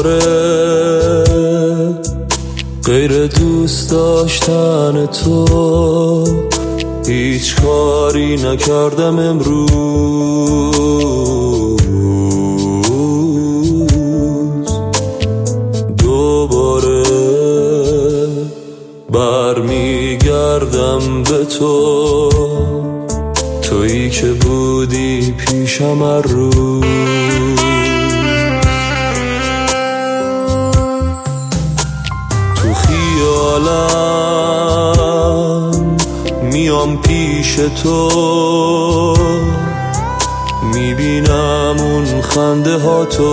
دوباره غیر دوست داشتن تو هیچ کاری نکردم امروز. دوباره برمیگردم به تو، تویی که بودی پیشم هر روز. تو خیالم میام پیش تو، میبینم اون خنده ها تو،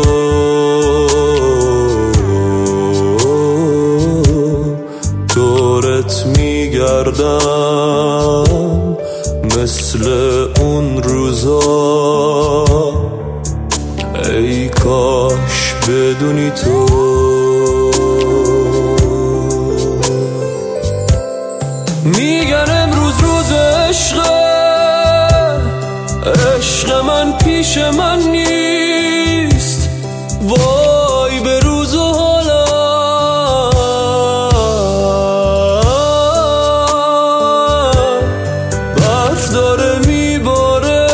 دورت میگردم مثل اون روزا، ای کاش بدونی تو. میگن امروز روز عشقه، عشق من پیش من نیست، وای به روز و حالا. برف داره میباره،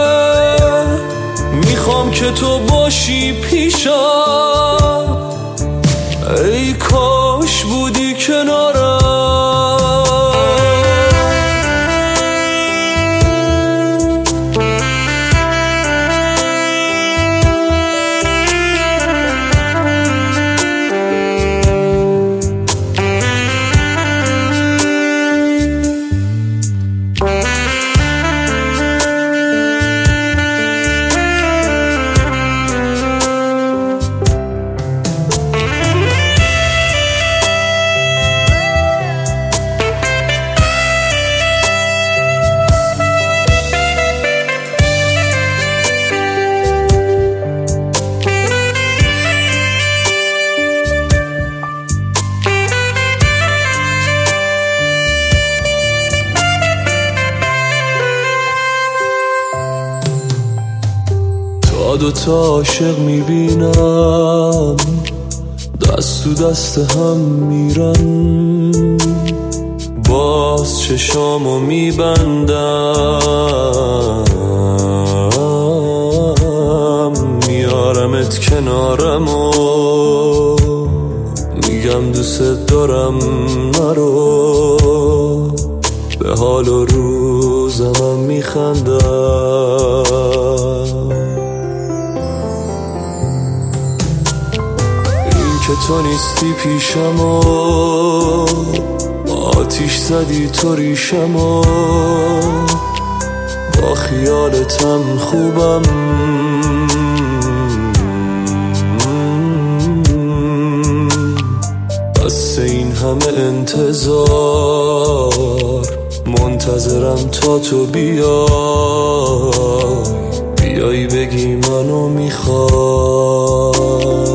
میخوام که تو باشی پیشم، ای کاش بودی کنارم. دوتا عاشق میبینم دست تو دست هم میرن، باز چشامو میبندم، میارمت کنارم و میگم دوست دارم نرو، به حال و روزمم میخندم. که تو نیستی پیشم و آتیش زدی تو ریشم و با خیالتم خوبم، بس این همه انتظار منتظرم تا تو بیای بگی منو میخوای.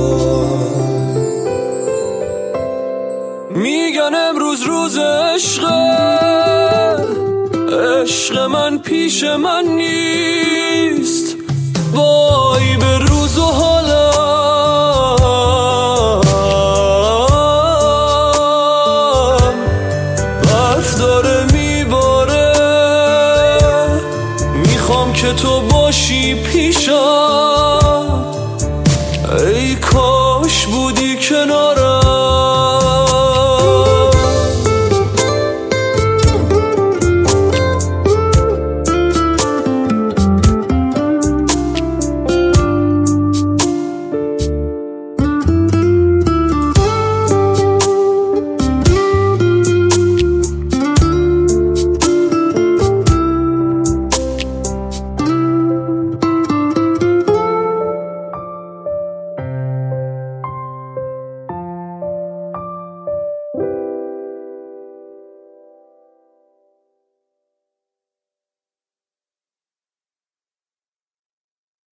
میگن امروز روز عشقه، عشق من پیش من نیست، وای به روز و حالا. برف داره میباره، میخوام که تو باشی پیشم، ای کاش بودی کنارم.